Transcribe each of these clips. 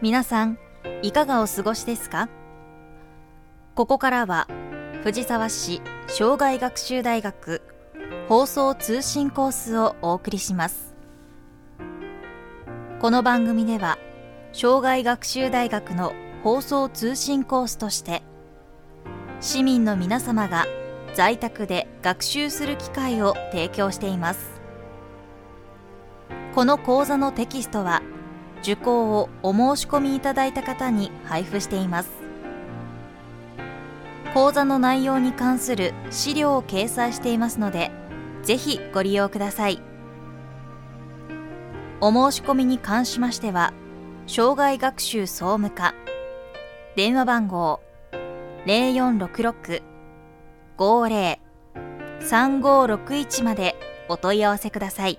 皆さん、いかがお過ごしですか？ここからは、藤沢市障害学習大学放送通信コースをお送りします。この番組では、障害学習大学の放送通信コースとして、市民の皆様が在宅で学習する機会を提供しています。この講座のテキストは、受講をお申し込みいただいた方に配布しています。講座の内容に関する資料を掲載していますので、ぜひご利用ください。お申し込みに関しましては、障害学習総務課、電話番号 0466-50-3561 までお問い合わせください。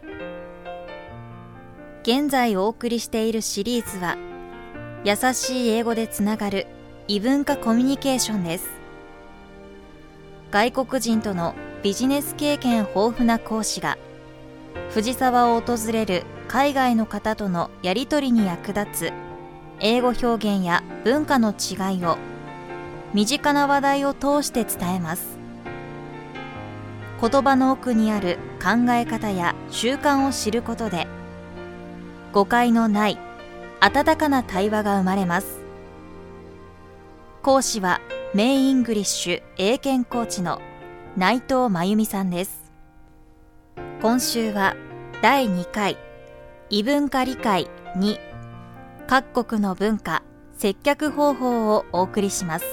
現在お送りしているシリーズは、優しい英語でつながる異文化コミュニケーションです。外国人とのビジネス経験豊富な講師が、藤沢を訪れる海外の方とのやりとりに役立つ英語表現や文化の違いを身近な話題を通して伝えます。言葉の奥にある考え方や習慣を知ることで、誤解のない温かな対話が生まれます。講師はメインイングリッシュ英検コーチの内藤真由美さんです。今週は第2回異文化理解2、各国の文化接客方法をお送りします。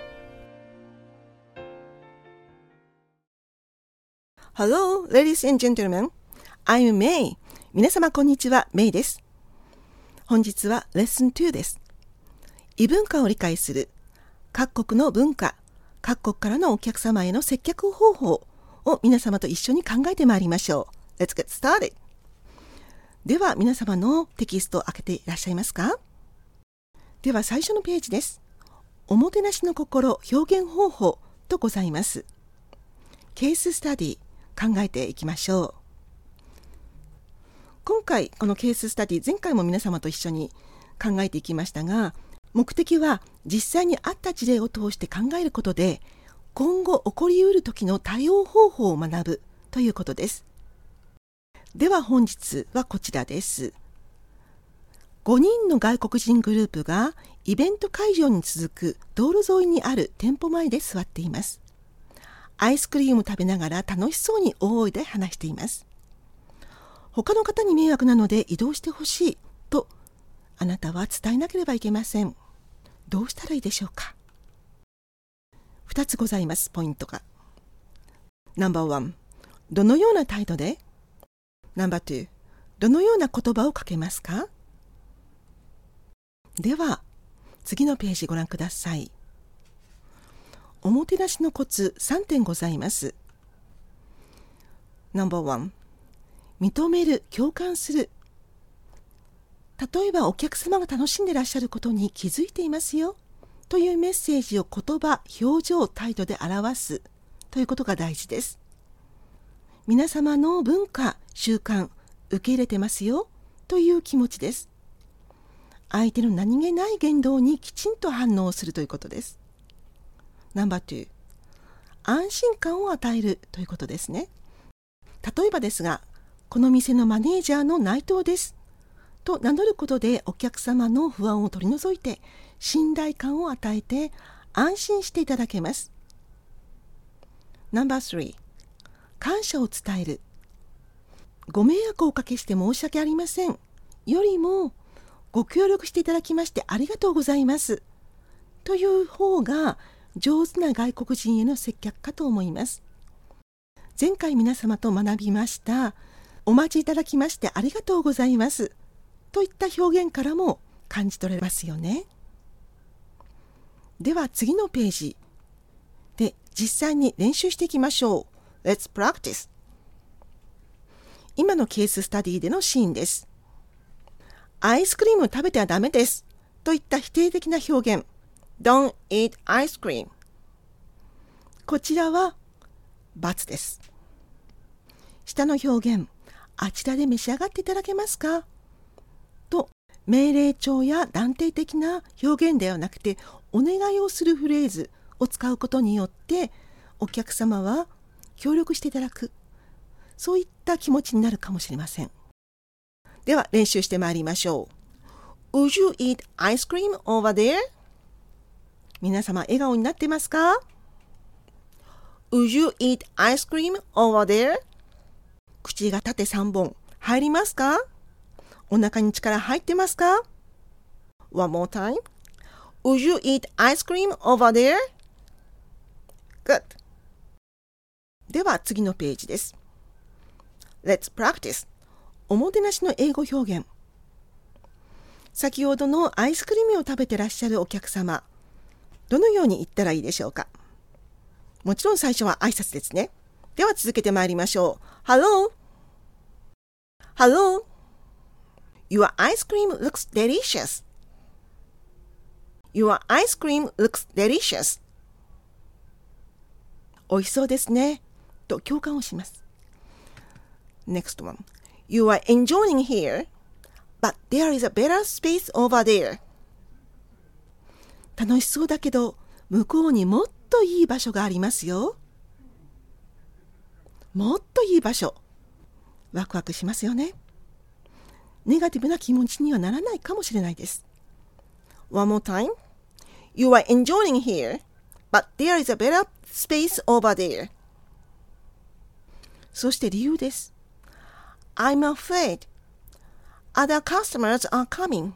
Hello, ladies and gentlemen. I'm May. 皆様こんにちは、メイです。本日はレッスン2です。異文化を理解する各国の文化、各国からのお客様への接客方法を皆様と一緒に考えてまいりましょう。Let's get started. では皆様のテキストを開けていらっしゃいますか？では最初のページです。おもてなしの心表現方法とございます。ケーススタディ考えていきましょう。今回このケーススタディ、前回も皆様と一緒に考えていきましたが、目的は実際にあった事例を通して考えることで、今後起こりうる時の対応方法を学ぶということです。では本日はこちらです。5人の外国人グループがイベント会場に続く道路沿いにある店舗前で座っています。アイスクリームを食べながら楽しそうに大声で話しています。他の方に迷惑なので移動してほしいとあなたは伝えなければいけません。どうしたらいいでしょうか。2つございます、ポイントが。No.1、どのような態度で？ No.2、どのような言葉をかけますか？では次のページご覧ください。おもてなしのコツ3点ございます。No.1、認める、共感する。例えばお客様が楽しんでいらっしゃることに気づいていますよというメッセージを言葉、表情、態度で表すということが大事です。皆様の文化、習慣、受け入れてますよという気持ちです。相手の何気ない言動にきちんと反応するということです。No.2、安心感を与えるということですね。例えばですが、この店のマネージャーの内藤ですと名乗ることでお客様の不安を取り除いて信頼感を与えて安心していただけます。No.3、感謝を伝える。ご迷惑をおかけして申し訳ありませんよりも、ご協力していただきましてありがとうございますという方が上手な外国人への接客かと思います。前回皆様と学びましたお待ちいただきましてありがとうございますといった表現からも感じ取れますよね。では次のページで実際に練習していきましょう。 Let's practice。 今のケーススタディでのシーンです。アイスクリームを食べてはダメですといった否定的な表現 Don't eat ice cream。 こちらは×です。下の表現、あちらで召し上がっていただけますかと命令調や断定的な表現ではなくて、お願いをするフレーズを使うことによってお客様は協力していただく、そういった気持ちになるかもしれません。では練習してまいりましょう。 Would you eat ice cream over there? 皆様笑顔になってますか？ Would you eat ice cream over there? 口が縦3本入りますか？お腹に力入ってますか？ One more time. Would you eat ice cream over there? Good. では次のページです。Let's practice. おもてなしの英語表現。先ほどのアイスクリームを食べてらっしゃるお客様、どのように言ったらいいでしょうか？もちろん最初は挨拶ですね。では続けてまいりましょう。Hello. Hello. Your ice cream looks delicious. Your ice cream looks delicious. おいしそうですね。と共感をします。Next one. You are enjoying here, but there is a better space over there. 楽しそうだけど、向こうにもっといい場所がありますよ。もっといい場所。ワクワクしますよね。ネガティブな気持ちにはならないかもしれないです。One more time. You are enjoying here, but there is a better space over there. そして理由です。I'm afraid other customers are coming.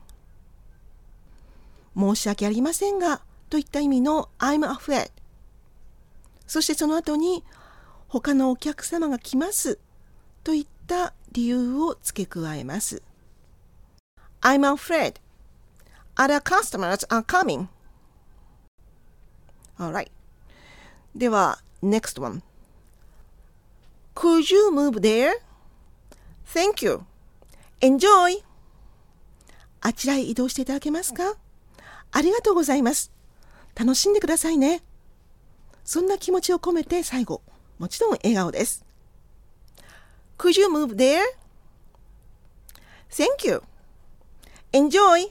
申し訳ありませんがといった意味の I'm afraid。そしてその後に他のお客様が来ますといった理由を付け加えます。I'm afraid other customers are coming. Alright. では next one. Could you move there? Thank you. Enjoy. あちらへ移動していただけますか？ありがとうございます。楽しんでくださいね。そんな気持ちを込めて最後、もちろん笑顔です。Could you move there? Thank you. Enjoy.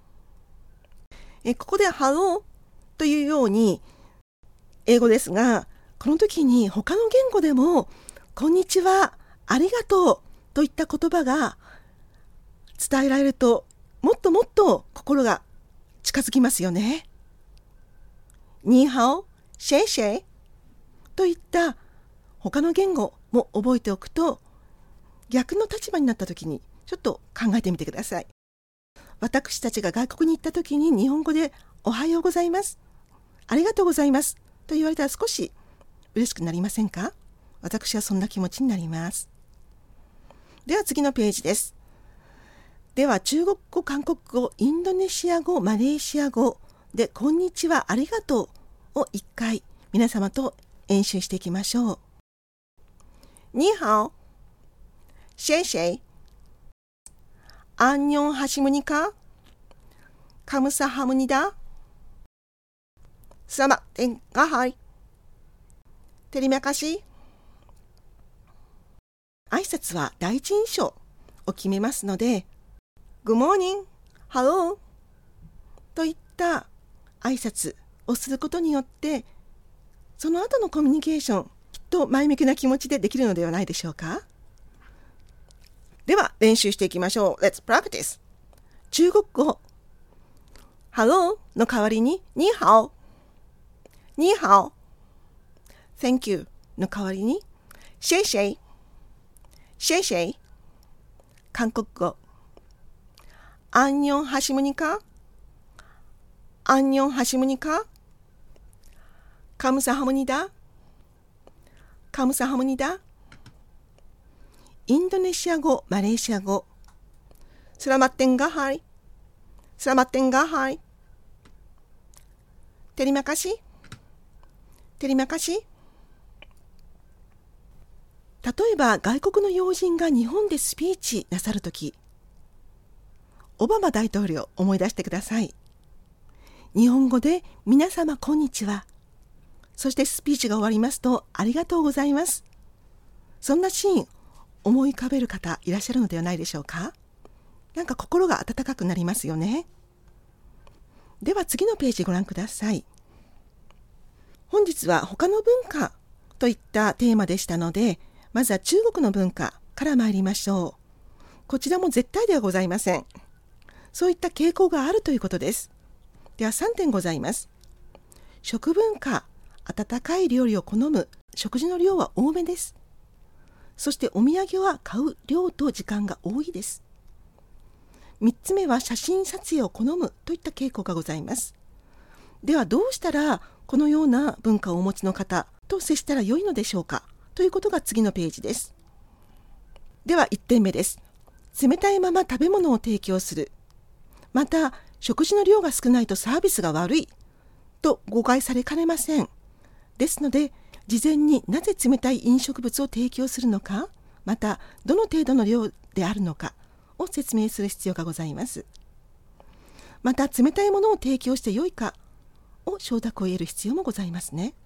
ここで Hello というように英語ですが、この時に他の言語でもこんにちは、ありがとうといった言葉が伝えられると、もっともっと心が近づきますよね。ニーハオ、シェイシェイといった他の言語も覚えておくと、逆の立場になった時にちょっと考えてみてください。私たちが外国に行った時に日本語でおはようございます、ありがとうございますと言われたら少し嬉しくなりませんか？私はそんな気持ちになります。では次のページです。では中国語、韓国語、インドネシア語、マレーシア語でこんにちは、ありがとうを一回皆様と演習していきましょう。ニーハオ、シェイシェイ、アンニョンハシムニカ、カムサハムニダ、サマテンガハイ、テリマカシ。挨拶は第一印象を決めますので、Good morning, hello といった挨拶をすることによって、その後のコミュニケーション、きっと前向きな気持ちでできるのではないでしょうか。では練習していきましょう。Let's practice。中国語 Hello の代わりにニーハオ、ニーハオ。Thank you の代わりにシェイシェイ、シェイシェイ。韓国語アンニョンハシムニカ、アンニョンハシムニカ、カムサハムニダ、カムサハムニダ。インドネシア語、マレーシア語スラマッテンガハイ、スラマッテンガハイ、テリマカシ、テリマカシ。例えば外国の要人が日本でスピーチなさるとき、オバマ大統領思い出してください。日本語で皆様こんにちは、そしてスピーチが終わりますとありがとうございます。そんなシーン思い浮かべる方いらっしゃるのではないでしょうか。 なんか心が温かくなりますよね。では次のページご覧ください。本日は他の文化といったテーマでしたので、まずは中国の文化から参りましょう。こちらも絶対ではございません。そういった傾向があるということです。では3点ございます。食文化、温かい料理を好む、食事の量は多めです。そしてお土産は買う量と時間が多いです。3つ目は写真撮影を好むといった傾向がございます。ではどうしたらこのような文化をお持ちの方と接したら良いのでしょうかということが次のページです。では1点目です。冷たいまま食べ物を提供する。また食事の量が少ないとサービスが悪いと誤解されかねません。ですので事前になぜ冷たい飲食物を提供するのか、またどの程度の量であるのかを説明する必要がございます。また冷たいものを提供して良いかを承諾を得る必要もございますね。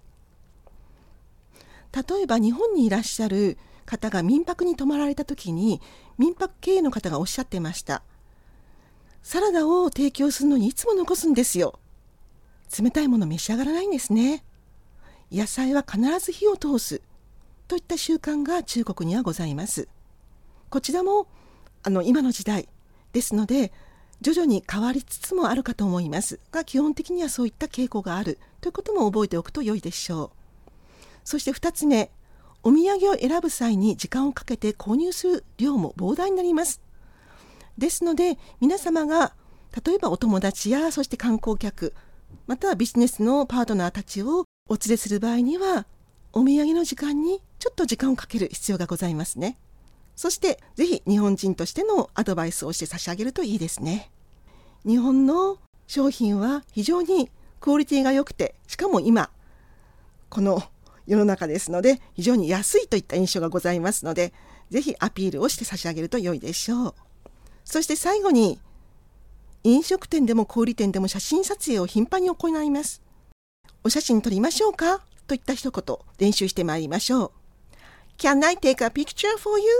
例えば日本にいらっしゃる方が民泊に泊まられた時に、民泊経営の方がおっしゃってました。サラダを提供するのにいつも残すんですよ。冷たいもの召し上がらないんですね。野菜は必ず火を通すといった習慣が中国にはございます。こちらも今の時代ですので徐々に変わりつつもあるかと思いますが、基本的にはそういった傾向があるということも覚えておくと良いでしょう。そして2つ目、お土産を選ぶ際に時間をかけて購入する量も膨大になります。ですので皆様が例えばお友達やそして観光客、またはビジネスのパートナーたちをお連れする場合には、お土産の時間にちょっと時間をかける必要がございますね。そしてぜひ日本人としてのアドバイスをして差し上げるといいですね。日本の商品は非常にクオリティが良くて、しかも今この世の中ですので非常に安いといった印象がございますので、ぜひアピールをして差し上げると良いでしょう。そして最後に、飲食店でも小売店でも写真撮影を頻繁に行います。お写真撮りましょうかといった一言練習してまいりましょう。 Can I take a picture for you?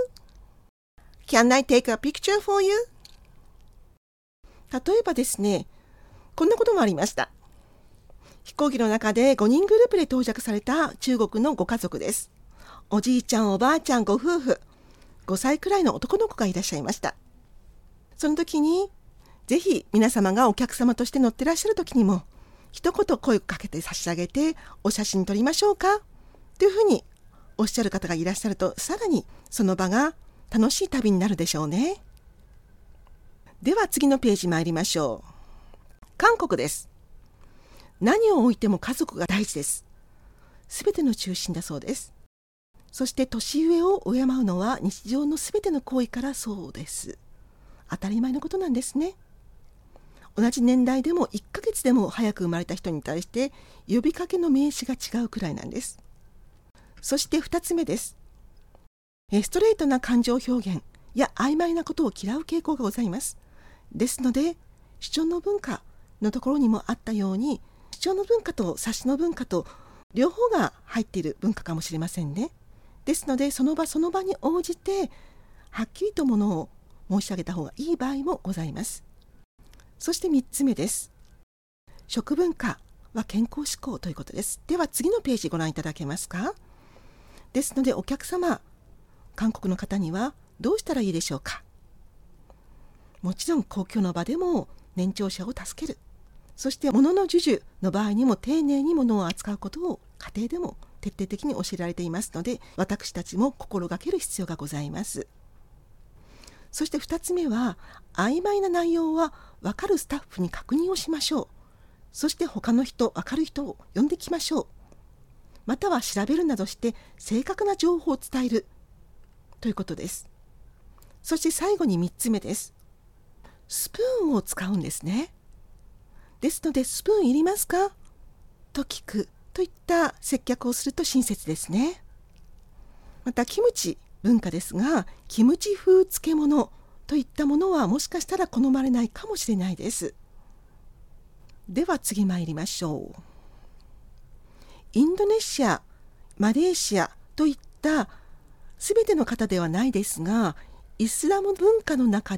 Can I take a picture for you? 例えばですね、こんなこともありました。飛行機の中で5人グループで到着された中国のご家族です。おじいちゃん、おばあちゃん、ご夫婦、5歳くらいの男の子がいらっしゃいました。その時にぜひ皆様がお客様として乗ってらっしゃる時にも一言声をかけて差し上げて、お写真撮りましょうかというふうにおっしゃる方がいらっしゃると、さらにその場が楽しい旅になるでしょうね。では次のページ参りましょう。韓国です。何を置いても家族が大事です。すべての中心だそうです。そして年上を敬うのは日常のすべての行為からそうです。当たり前のことなんですね。同じ年代でも1ヶ月でも早く生まれた人に対して呼びかけの名詞が違うくらいなんです。そして2つ目です。ストレートな感情表現や曖昧なことを嫌う傾向がございます。ですので主張の文化のところにもあったように、主張の文化と察しの文化と両方が入っている文化かもしれませんね。ですのでその場その場に応じてはっきりとものを申し上げた方がいい場合もございます。そして3つ目です。食文化は健康志向ということです。では次のページご覧いただけますか。ですのでお客様、韓国の方にはどうしたらいいでしょうか。もちろん公共の場でも年長者を助ける。そして物の授受の場合にも丁寧に物を扱うことを家庭でも徹底的に教えられていますので、私たちも心がける必要がございます。そして2つ目は、曖昧な内容は分かるスタッフに確認をしましょう。そして他の人、分かる人を呼んできましょう。または調べるなどして正確な情報を伝えるということです。そして最後に3つ目です。スプーンを使うんですね。ですのでスプーンいりますかと聞くといった接客をすると親切ですね。またキムチ文化ですが、キムチ風漬物といったものはもしかしたら好まれないかもしれないです。では次参りましょう。インドネシア、マレーシアといったすべての方ではないですが、イスラム文化の中で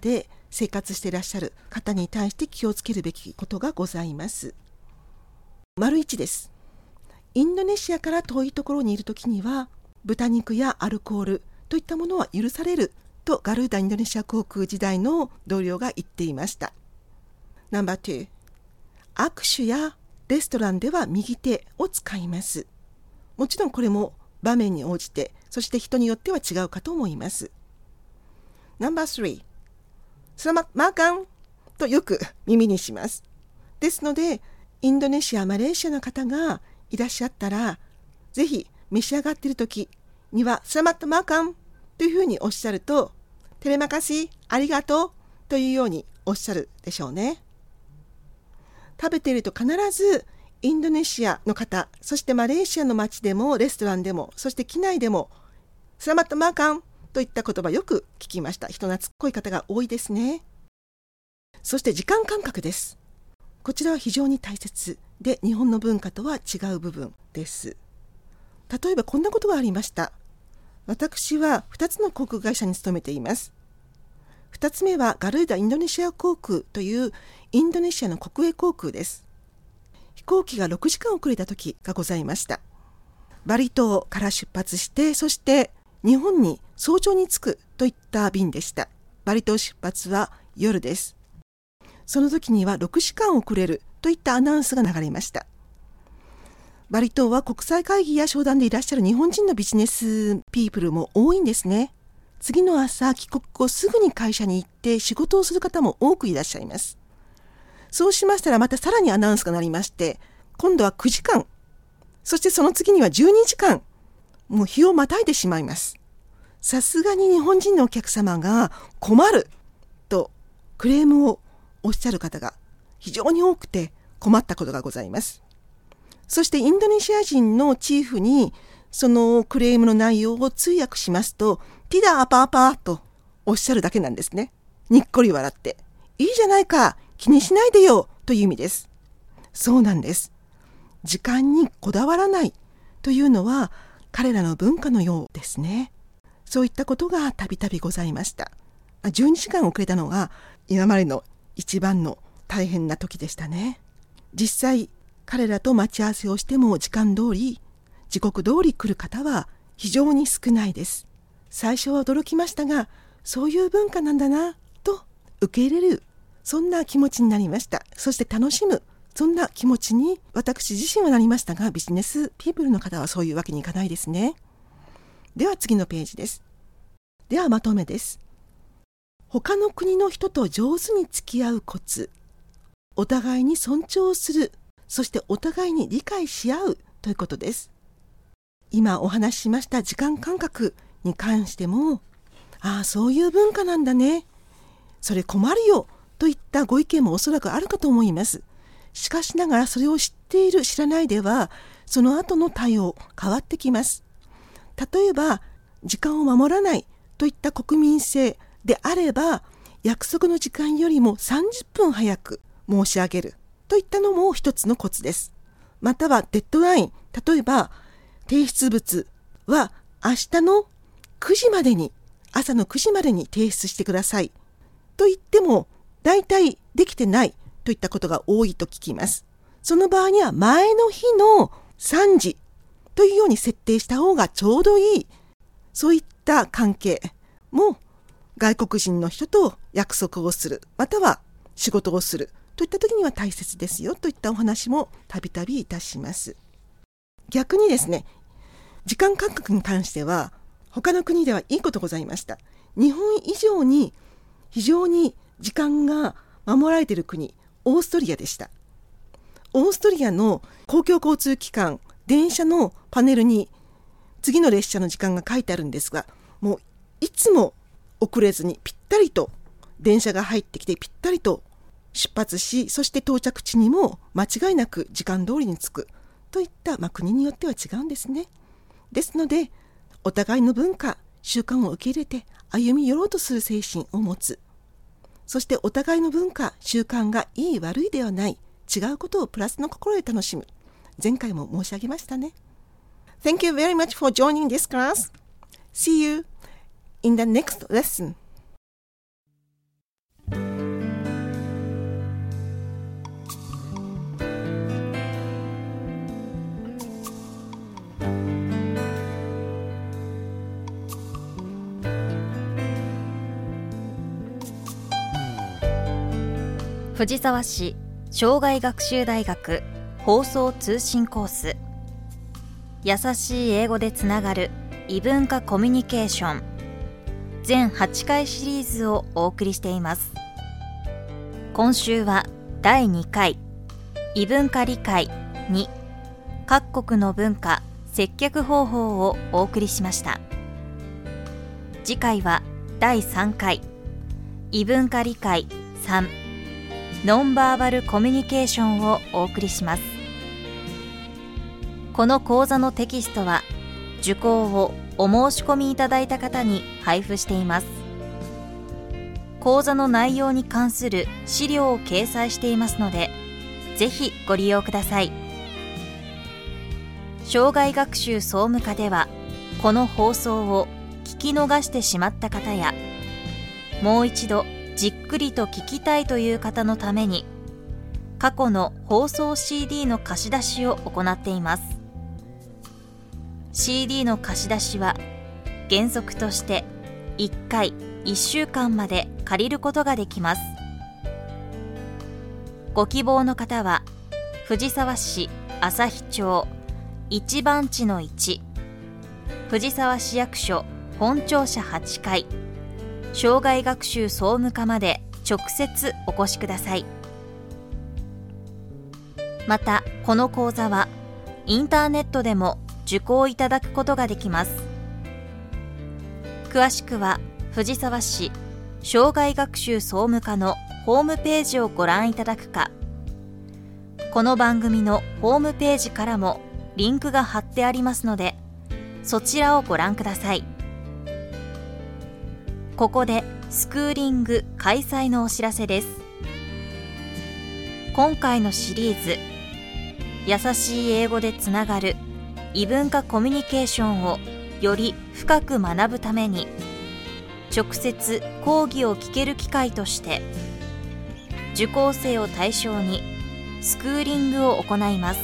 生活していらっしゃる方に対して気をつけるべきことがございます。丸1です。インドネシアから遠いところにいるときには豚肉やアルコールといったものは許されるとガルーダインドネシア航空時代の同僚が言っていました。ナンバー2、握手やレストランでは右手を使います。もちろんこれも場面に応じて、そして人によっては違うかと思います。ナンバー3、スラマットマーカンとよく耳にします。ですので、インドネシア、マレーシアの方がいらっしゃったら、ぜひ召し上がっている時にはスラマットマーカンというふうにおっしゃると、テレマカシありがとうというようにおっしゃるでしょうね。食べていると必ずインドネシアの方、そしてマレーシアの街でもレストランでも、そして機内でもスラマットマーカンといった言葉よく聞きました。人懐っこい方が多いですね。そして時間感覚です。こちらは非常に大切で、日本の文化とは違う部分です。例えばこんなことがありました。私は2つの航空会社に勤めています。2つ目はガルーダインドネシア航空というインドネシアの国営航空です。飛行機が6時間遅れた時がございました。バリ島から出発して、そして日本に早朝に着くといった便でした。バリ島出発は夜です。その時には6時間遅れるといったアナウンスが流れました。バリ島は国際会議や商談でいらっしゃる日本人のビジネスピープルも多いんですね。次の朝帰国後すぐに会社に行って仕事をする方も多くいらっしゃいます。そうしましたらまたさらにアナウンスが鳴りまして、今度は9時間、そしてその次には12時間、もう日をまたいでしまいます。さすがに日本人のお客様が困るとクレームをおっしゃる方が非常に多くて困ったことがございます。そしてインドネシア人のチーフにそのクレームの内容を通訳しますと、ティダーパーパーとおっしゃるだけなんですね。にっこり笑って、いいじゃないか、気にしないでよという意味です。そうなんです。時間にこだわらないというのは彼らの文化のようですね。そういったことがたびたびございました。12時間遅れたのが今までの一番の大変な時でしたね。実際彼らと待ち合わせをしても時間通り、時刻通り来る方は非常に少ないです。最初は驚きましたが、そういう文化なんだなと受け入れる、そんな気持ちになりました。そして楽しむ、そんな気持ちに私自身はなりましたが、ビジネスピープルの方はそういうわけにいかないですね。では次のページです。ではまとめです。他の国の人と上手に付き合うコツ、お互いに尊重する、そしてお互いに理解し合うということです。今お話ししました時間感覚に関しても、そういう文化なんだね、それ困るよといったご意見もおそらくあるかと思います。しかしながらそれを知っている知らないでは、その後の対応変わってきます。例えば時間を守らないといった国民性であれば、約束の時間よりも30分早く申し上げるといったのも一つのコツです。またはデッドライン、例えば提出物は明日の9時までに、朝の9時までに提出してくださいと言ってもだいたいできてないといったことが多いと聞きます。その場合には前の日の3時というように設定した方がちょうどいい、そういった関係も外国人の人と約束をする、または仕事をするといった時には大切ですよといったお話もたびたびいたします。逆にですね、時間感覚に関しては他の国ではいいことございました。日本以上に非常に時間が守られている国、オーストリアでした。オーストリアの公共交通機関、電車のパネルに次の列車の時間が書いてあるんですが、もういつも遅れずにぴったりと電車が入ってきてぴったりと出発し、そして到着地にも間違いなく時間通りに着くといった、国によっては違うんですね。ですのでお互いの文化、習慣を受け入れて歩み寄ろうとする精神を持つ。そしてお互いの文化、習慣がいい悪いではない、違うことをプラスの心で楽しむ。前回も申し上げましたね。Thank you very much for joining this class. See you in the next lesson. 藤沢市障害学習大学放送通信コース、優しい英語でつながる異文化コミュニケーション全8回シリーズをお送りしています。今週は第2回異文化理解2各国の文化接客方法をお送りしました。次回は第3回異文化理解3ノンバーバルコミュニケーションをお送りします。この講座のテキストは受講をお申し込みいただいた方に配布しています。講座の内容に関する資料を掲載していますので、ぜひご利用ください。障害学習総務課では、この放送を聞き逃してしまった方や、もう一度じっくりと聞きたいという方のために、過去の放送 CD の貸し出しを行っています。CD の貸し出しは原則として1回1週間まで借りることができます。ご希望の方は藤沢市旭町1番地の1藤沢市役所本庁舎8階障害学習総務課まで直接お越しください。またこの講座はインターネットでも受講いただくことができます。詳しくは藤沢市障害学習総務課のホームページをご覧いただくか、この番組のホームページからもリンクが貼ってありますので、そちらをご覧ください。ここでスクーリング開催のお知らせです。今回のシリーズ優しい英語でつながる異文化コミュニケーションをより深く学ぶために、直接講義を聞ける機会として受講生を対象にスクーリングを行います。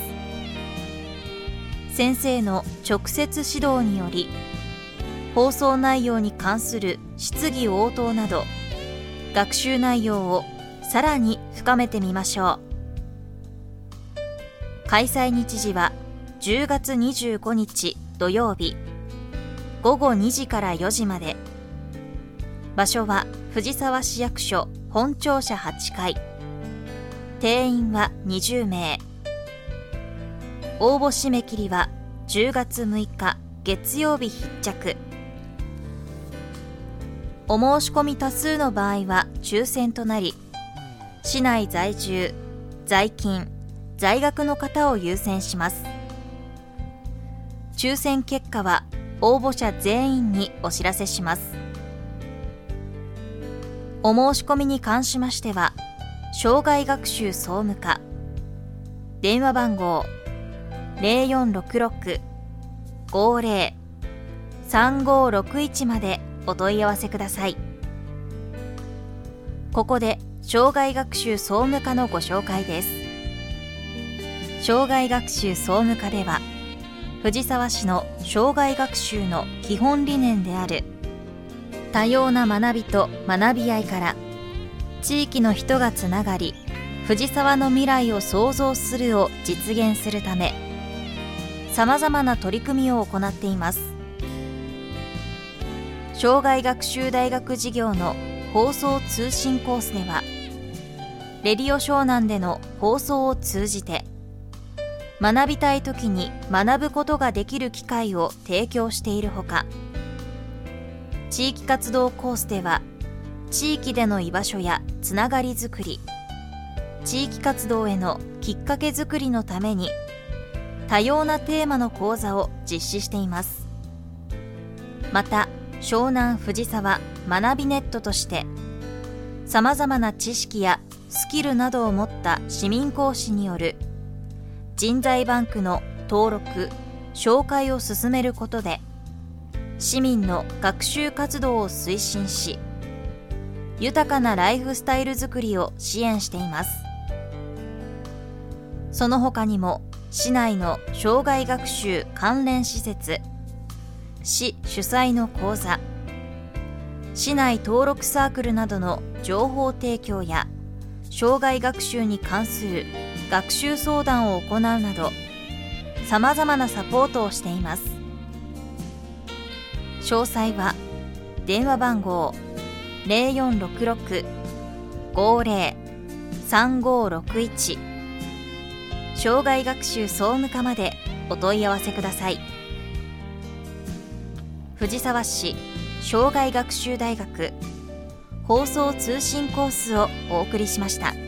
先生の直接指導により、放送内容に関する質疑応答など学習内容をさらに深めてみましょう。開催日時は10月25日土曜日午後2時から4時まで。場所は藤沢市役所本庁舎8階。定員は20名。応募締め切りは10月6日月曜日必着。お申し込み多数の場合は抽選となり、市内在住、在勤、在学の方を優先します。抽選結果は応募者全員にお知らせします。お申し込みに関しましては、障害学習総務課電話番号 0466-50-3561 までお問い合わせください。ここで障害学習総務課のご紹介です。障害学習総務課では、藤沢市の障害学習の基本理念である多様な学びと学び合いから地域の人がつながり、藤沢の未来を創造するを実現するため、さまざまな取り組みを行っています。障害学習大学事業の放送通信コースでは、レディオ湘南での放送を通じて学びたいときに学ぶことができる機会を提供しているほか、地域活動コースでは地域での居場所やつながりづくり、地域活動へのきっかけづくりのために多様なテーマの講座を実施しています。また湘南藤沢学びネットとしてさまざまな知識やスキルなどを持った市民講師による人材バンクの登録・紹介を進めることで、市民の学習活動を推進し、豊かなライフスタイルづくりを支援しています。その他にも、市内の障害学習関連施設、市主催の講座、市内登録サークルなどの情報提供や障害学習に関する学習相談を行うなど、さまざまなサポートをしています。詳細は電話番号 0466-50-3561 障害学習総務課までお問い合わせください。藤沢市障害学習大学放送通信コースをお送りしました。